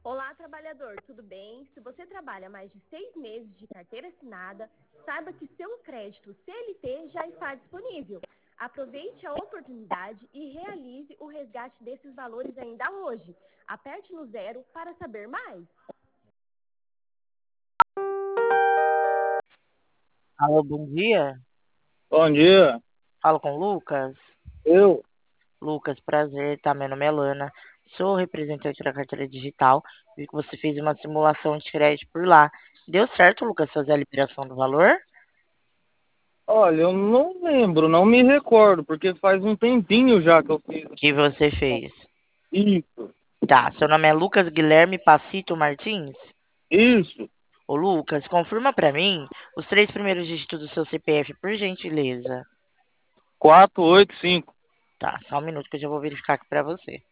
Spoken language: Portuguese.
Olá, trabalhador, tudo bem? Se você trabalha mais de 6 meses de carteira assinada, saiba que seu crédito CLT já está disponível. Aproveite a oportunidade e realize o resgate desses valores ainda hoje. Aperte no 0 para saber mais. Alô, bom dia. Bom dia, Falo com o Lucas. eu. Lucas, prazer, tá? Meu nome é Lana. Sou representante da carteira digital. Vi que você fez uma simulação de crédito por lá. Deu certo, Lucas, fazer a liberação do valor? Olha, eu não lembro, não me recordo, porque faz um tempinho já que eu fiz Que você fez? isso. Tá, seu nome é Lucas Guilherme Pacito Martins? Isso, Ô, Lucas, confirma pra mim os 3 primeiros dígitos do seu CPF, por gentileza. 485. Tá, só um minuto que eu já vou verificar aqui pra você.